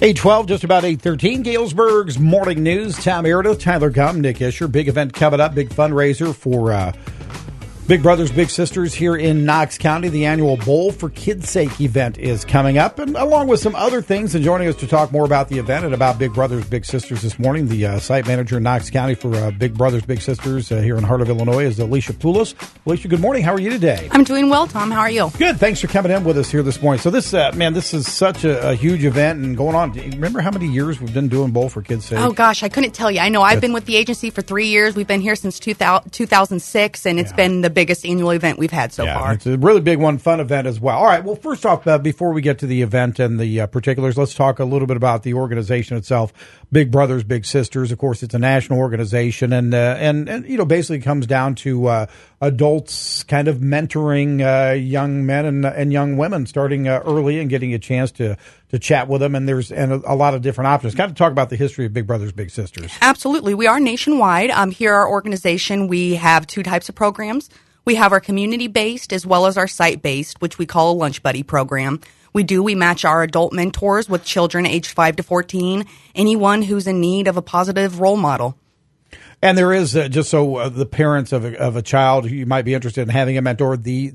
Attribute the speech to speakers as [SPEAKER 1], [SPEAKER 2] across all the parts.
[SPEAKER 1] 8:12, just about 8:13. Galesburg's Morning News. Tom Meredith, Tyler Gum, Nick Isher. Big event coming up. Big fundraiser for Big Brothers Big Sisters here in Knox County. The annual Bowl for Kids' Sake event is coming up, and along with some other things. And joining us to talk more about the event and about Big Brothers Big Sisters this morning, the site manager in Knox County for Big Brothers Big Sisters here in heart of Illinois is Alicia Poulos. Alicia, good morning. How are you today?
[SPEAKER 2] I'm doing well, Tom. How are you?
[SPEAKER 1] Good. Thanks for coming in with us here this morning. So this, this is such a huge event and going on. Do you remember how many years we've been doing Bowl for Kids' Sake?
[SPEAKER 2] Oh, gosh, I couldn't tell you. I know I've been with the agency for 3 years. We've been here since 2006, and it's been the biggest annual event we've had so far.
[SPEAKER 1] It's a really big one, fun event as well. All right, well, first off, before we get to the event and the particulars, let's talk a little bit about the organization itself, Big Brothers Big Sisters. Of course, it's a national organization, and basically comes down to adults kind of mentoring young men and young women, starting early and getting a chance to chat with them. And there's a lot of different options. Kind of talk about the history of Big Brothers Big Sisters.
[SPEAKER 2] Absolutely. We are nationwide. Here, our organization, we have two types of programs. We have our community-based as well as our site-based, which we call a Lunch Buddy program. We match our adult mentors with children aged 5 to 14, anyone who's in need of a positive role model.
[SPEAKER 1] And there is, just so the parents of a child who you might be interested in having a mentor, the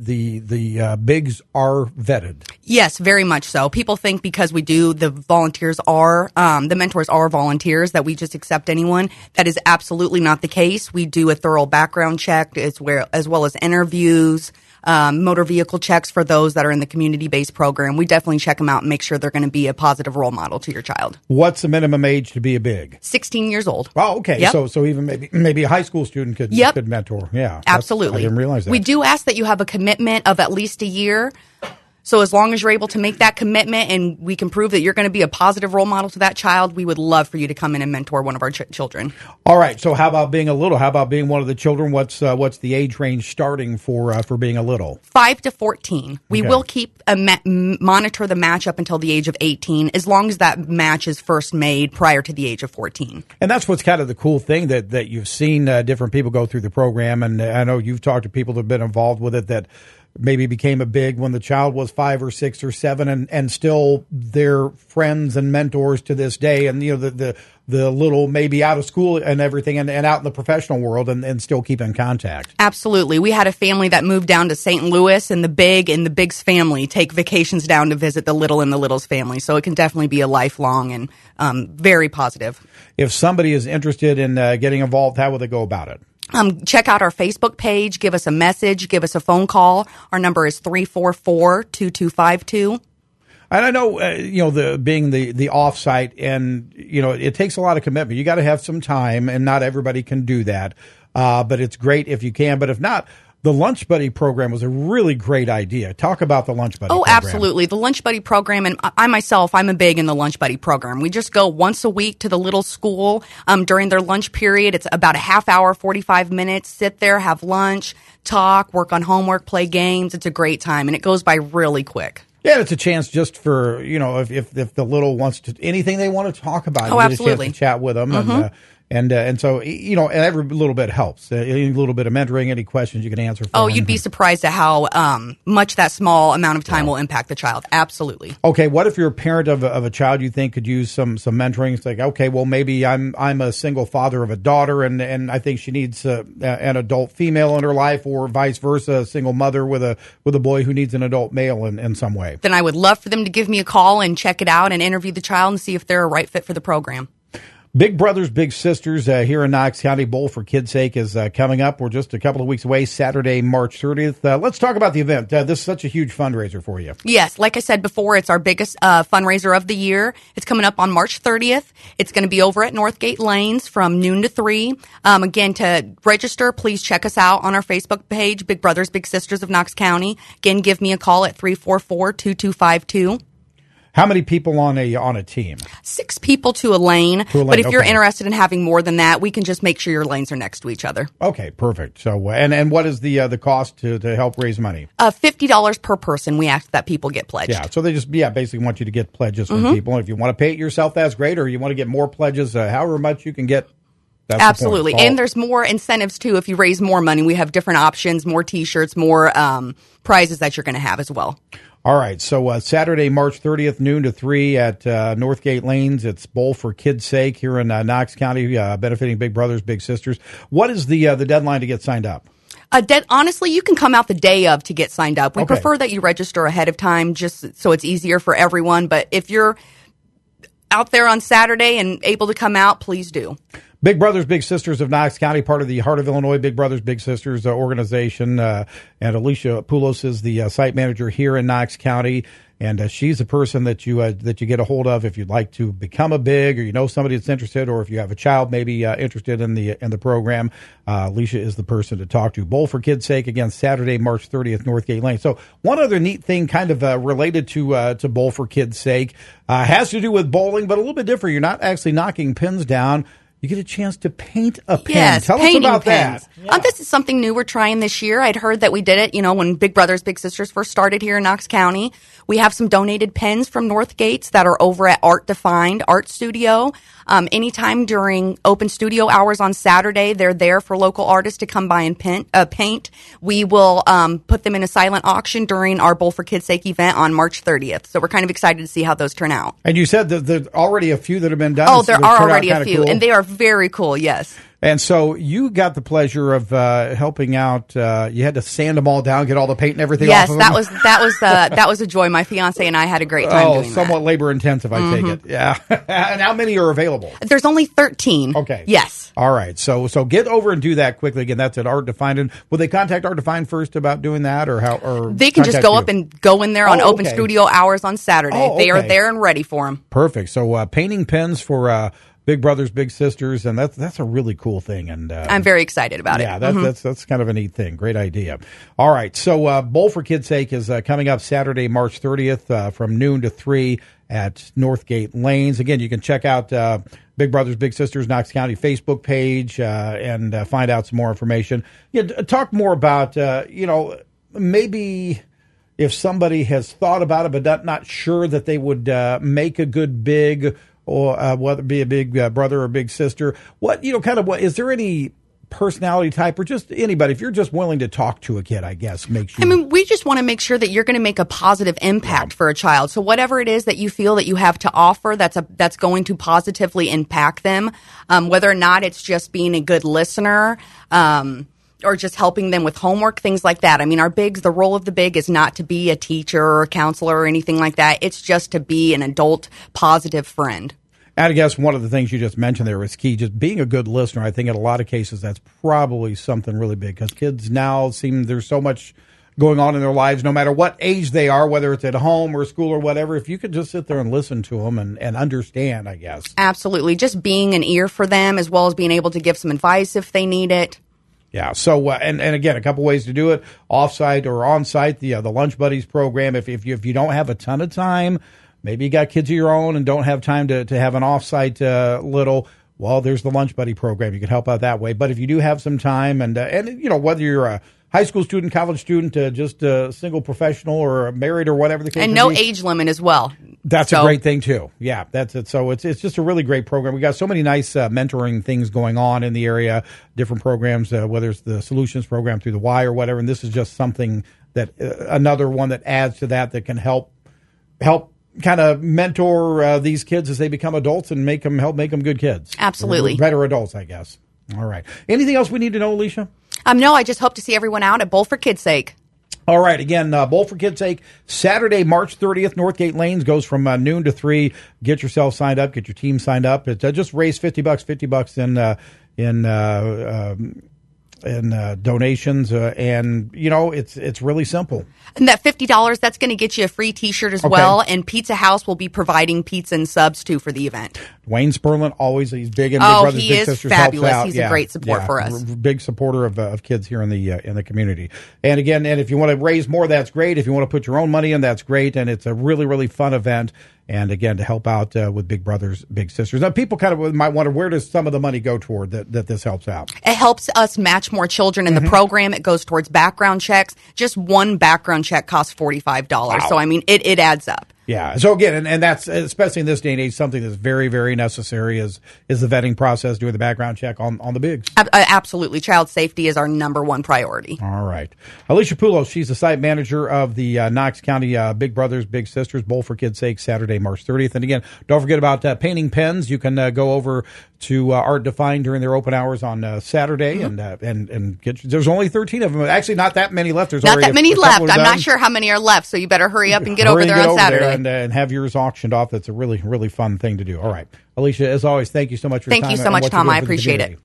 [SPEAKER 1] bigs are vetted.
[SPEAKER 2] Yes, very much so. People think because we do, the mentors are volunteers, that we just accept anyone. That is absolutely not the case. We do a thorough background check as well as interviews, motor vehicle checks for those that are in the community-based program. We definitely check them out and make sure they're going to be a positive role model to your child.
[SPEAKER 1] What's the minimum age to be a big? 16
[SPEAKER 2] years old.
[SPEAKER 1] Oh, okay.
[SPEAKER 2] Yep.
[SPEAKER 1] So even maybe a high school student could mentor. Yeah,
[SPEAKER 2] absolutely.
[SPEAKER 1] I didn't realize that.
[SPEAKER 2] We do ask that you have a commitment of at least a year. So as long as you're able to make that commitment and we can prove that you're going to be a positive role model to that child, we would love for you to come in and mentor one of our children.
[SPEAKER 1] All right. So how about being a little? How about being one of the children? What's the age range starting for being a little? 5
[SPEAKER 2] to 14. We will keep monitor the match up until the age of 18, as long as that match is first made prior to the age of 14.
[SPEAKER 1] And that's what's kind of the cool thing that you've seen different people go through the program. And I know you've talked to people that have been involved with it that maybe became a big when the child was 5 or 6 or 7 and still their friends and mentors to this day. And, the little maybe out of school and everything and out in the professional world and still keep in contact.
[SPEAKER 2] Absolutely. We had a family that moved down to St. Louis and the Big's family take vacations down to visit the little and the little's family. So it can definitely be a lifelong and very positive.
[SPEAKER 1] If somebody is interested in getting involved, how will they go about it?
[SPEAKER 2] Check out our Facebook page, give us a message, give us a phone call. Our number is 344-2252.
[SPEAKER 1] And I know, being the offsite and, it takes a lot of commitment. You got to have some time and not everybody can do that. But it's great if you can. But if not, the Lunch Buddy program was a really great idea. Talk about the Lunch Buddy program.
[SPEAKER 2] Oh, absolutely. The Lunch Buddy program, and I'm a big in the Lunch Buddy program. We just go once a week to the little school during their lunch period. It's about a half hour, 45 minutes. Sit there, have lunch, talk, work on homework, play games. It's a great time, and it goes by really quick.
[SPEAKER 1] Yeah, it's a chance just for, if the little wants to, anything they want to talk about.
[SPEAKER 2] Oh,
[SPEAKER 1] you
[SPEAKER 2] absolutely.
[SPEAKER 1] Get a chance to chat with them. Mm-hmm. And so, and every little bit helps. A little bit of mentoring, any questions you can answer for them.
[SPEAKER 2] You'd be surprised at how much that small amount of time will impact the child. Absolutely.
[SPEAKER 1] Okay, what if you're a parent of a child you think could use some mentoring? It's like, okay, well, maybe I'm a single father of a daughter, and I think she needs an adult female in her life, or vice versa, a single mother with a boy who needs an adult male in some way.
[SPEAKER 2] Then I would love for them to give me a call and check it out and interview the child and see if they're a right fit for the program.
[SPEAKER 1] Big Brothers Big Sisters here in Knox County. Bowl for Kids' Sake is coming up. We're just a couple of weeks away, Saturday, March 30th. Let's talk about the event. This is such a huge fundraiser for you.
[SPEAKER 2] Yes, like I said before, it's our biggest fundraiser of the year. It's coming up on March 30th. It's going to be over at Northgate Lanes from noon to 3. Again, to register, please check us out on our Facebook page, Big Brothers Big Sisters of Knox County. Again, give me a call at 344-2252.
[SPEAKER 1] How many people on a team?
[SPEAKER 2] 6 people to a lane. But if you're interested in having more than that, we can just make sure your lanes are next to each other.
[SPEAKER 1] Okay, perfect. So, and what is the cost to help raise money?
[SPEAKER 2] $50 per person. We ask that people get pledged.
[SPEAKER 1] Yeah, so they just basically want you to get pledges from people. And if you want to pay it yourself, that's great. Or you want to get more pledges, however much you can get. That's
[SPEAKER 2] absolutely. And there's more incentives, too. If you raise more money, we have different options, more T-shirts, more prizes that you're going to have as well.
[SPEAKER 1] All right, so Saturday, March 30th, noon to 3 at Northgate Lanes. It's Bowl for Kids' Sake here in Knox County, benefiting Big Brothers Big Sisters. What is the deadline to get signed up?
[SPEAKER 2] Honestly, you can come out the day of to get signed up. We
[SPEAKER 1] Okay.
[SPEAKER 2] prefer that you register ahead of time just so it's easier for everyone. But if you're out there on Saturday and able to come out, please do.
[SPEAKER 1] Big Brothers Big Sisters of Knox County, part of the Heart of Illinois Big Brothers Big Sisters organization. And Alicia Poulos is the site manager here in Knox County. And she's the person that you get a hold of if you'd like to become a big, or you know somebody that's interested, or if you have a child maybe interested in the program. Alicia is the person to talk to. Bowl for Kids' Sake, again, Saturday, March 30th, Northgate Lane. So one other neat thing kind of related to Bowl for Kids' Sake has to do with bowling, but a little bit different. You're not actually knocking pins down. You get a chance to paint a pin.
[SPEAKER 2] Yes,
[SPEAKER 1] Tell us
[SPEAKER 2] painting
[SPEAKER 1] about
[SPEAKER 2] pins.
[SPEAKER 1] that. Yeah.
[SPEAKER 2] This is something new we're trying this year. I'd heard that we did it, when Big Brothers Big Sisters first started here in Knox County. We have some donated pins from Northgates that are over at Art Defined Art Studio. Anytime during open studio hours on Saturday, they're there for local artists to come by and paint. We will put them in a silent auction during our Bowl for Kids' Sake event on March 30th. So we're kind of excited to see how those turn out.
[SPEAKER 1] And you said that there's already a few that have been done.
[SPEAKER 2] Oh,
[SPEAKER 1] so
[SPEAKER 2] there
[SPEAKER 1] they
[SPEAKER 2] are
[SPEAKER 1] turned out
[SPEAKER 2] already a
[SPEAKER 1] kinda
[SPEAKER 2] few,
[SPEAKER 1] cool.
[SPEAKER 2] and they are very cool, yes.
[SPEAKER 1] And so you got the pleasure of helping out. You had to sand them all down, get all the paint and everything off of them.
[SPEAKER 2] Yes, that was a joy. My fiance and I had a great time doing
[SPEAKER 1] somewhat
[SPEAKER 2] that.
[SPEAKER 1] labor intensive, I take it. Yeah. And how many are available?
[SPEAKER 2] There's only 13.
[SPEAKER 1] Okay.
[SPEAKER 2] Yes.
[SPEAKER 1] All right. So get over and do that quickly. Again, that's at Art Defined. And will they contact Art Defined first about doing that, or how? Or
[SPEAKER 2] they can just
[SPEAKER 1] contact
[SPEAKER 2] go
[SPEAKER 1] you?
[SPEAKER 2] up and go in there on open
[SPEAKER 1] okay.
[SPEAKER 2] studio hours on Saturday.
[SPEAKER 1] Oh,
[SPEAKER 2] They are
[SPEAKER 1] okay.
[SPEAKER 2] there and ready for them.
[SPEAKER 1] Perfect. So painting pins for Big Brothers Big Sisters, and that's a really cool thing. And
[SPEAKER 2] I'm very excited about
[SPEAKER 1] yeah,
[SPEAKER 2] it.
[SPEAKER 1] that's kind of a neat thing. Great idea. All right, so Bowl for Kids' Sake is coming up Saturday, March 30th from noon to 3 at Northgate Lanes. Again, you can check out Big Brothers Big Sisters Knox County Facebook page and find out some more information. Talk more about maybe if somebody has thought about it but not sure that they would make a good big, or whether it be a big brother or big sister. What is there any personality type, or just anybody, if you're just willing to talk to a kid, I guess, makes you...
[SPEAKER 2] we just want to make sure that you're going to make a positive impact for a child. So whatever it is that you feel that you have to offer that's going to positively impact them, whether or not it's just being a good listener, or just helping them with homework, things like that. Our bigs, the role of the big is not to be a teacher or a counselor or anything like that. It's just to be an adult, positive friend.
[SPEAKER 1] And I guess one of the things you just mentioned there is key, just being a good listener. I think in a lot of cases that's probably something really big, because kids now there's so much going on in their lives, no matter what age they are, whether it's at home or school or whatever. If you could just sit there and listen to them and understand, I guess.
[SPEAKER 2] Absolutely. Just being an ear for them, as well as being able to give some advice if they need it.
[SPEAKER 1] Yeah. So, and again, a couple ways to do it: off-site or on-site. The Lunch Buddies program. If you don't have a ton of time, maybe you got kids of your own and don't have time to have an off-site little. Well, there's the Lunch Buddy program. You can help out that way. But if you do have some time, and whether you're a high school student, college student, just a single professional, or married, or whatever the case,
[SPEAKER 2] and
[SPEAKER 1] may
[SPEAKER 2] no
[SPEAKER 1] be,
[SPEAKER 2] age limit as well.
[SPEAKER 1] That's a great thing too. Yeah, that's it. So it's just a really great program. We got so many nice mentoring things going on in the area, different programs, whether it's the Solutions program through the Y or whatever. And this is just something that another one that adds to that can help kind of mentor these kids as they become adults and help make them good kids.
[SPEAKER 2] Absolutely.
[SPEAKER 1] Or better adults, I guess. All right. Anything else we need to know, Alicia?
[SPEAKER 2] No, I just hope to see everyone out at Bowl for Kids' Sake.
[SPEAKER 1] All right. Again, Bowl for Kids' Sake, Saturday, March 30th, Northgate Lanes, goes from noon to 3. Get yourself signed up. Get your team signed up. It just raise $50 in donations, and it's really simple.
[SPEAKER 2] And that $50, that's going to get you a free T-shirt as well. And Pizza House will be providing pizza and subs too for the event.
[SPEAKER 1] Wayne Sperlin, he's big in Big Brothers
[SPEAKER 2] he
[SPEAKER 1] Big
[SPEAKER 2] is
[SPEAKER 1] Sisters.
[SPEAKER 2] fabulous.
[SPEAKER 1] Helps out.
[SPEAKER 2] He's a great support for us.
[SPEAKER 1] Big supporter of kids here in the community. And again, if you want to raise more, that's great. If you want to put your own money in, that's great. And it's a really, really fun event. And again, to help out with Big Brothers Big Sisters. Now, people kind of might wonder, where does some of the money go toward that this helps out?
[SPEAKER 2] It helps us match more children in the program. It goes towards background checks. Just one background check costs $45.
[SPEAKER 1] Wow.
[SPEAKER 2] So it adds up.
[SPEAKER 1] Yeah. So again, and that's, especially in this day and age, something that's very, very necessary is the vetting process, doing the background check on the bigs.
[SPEAKER 2] Absolutely. Child safety is our number one priority.
[SPEAKER 1] All right. Alicia Poulos, she's the site manager of the Knox County Big Brothers Big Sisters Bowl for Kids' Sake, Saturday, March 30th. And again, don't forget about painting pens. You can go over to Art Defined during their open hours on Saturday, and get. There's only 13 of them. Actually, not that many left. There's
[SPEAKER 2] not
[SPEAKER 1] already
[SPEAKER 2] that many left. I'm not sure how many are left, so you better hurry up and get over there on Saturday
[SPEAKER 1] and have yours auctioned off. That's a really, really fun thing to do. All right, Alicia, as always, thank you so much for your time.
[SPEAKER 2] Thank you so much, Tom. I appreciate it.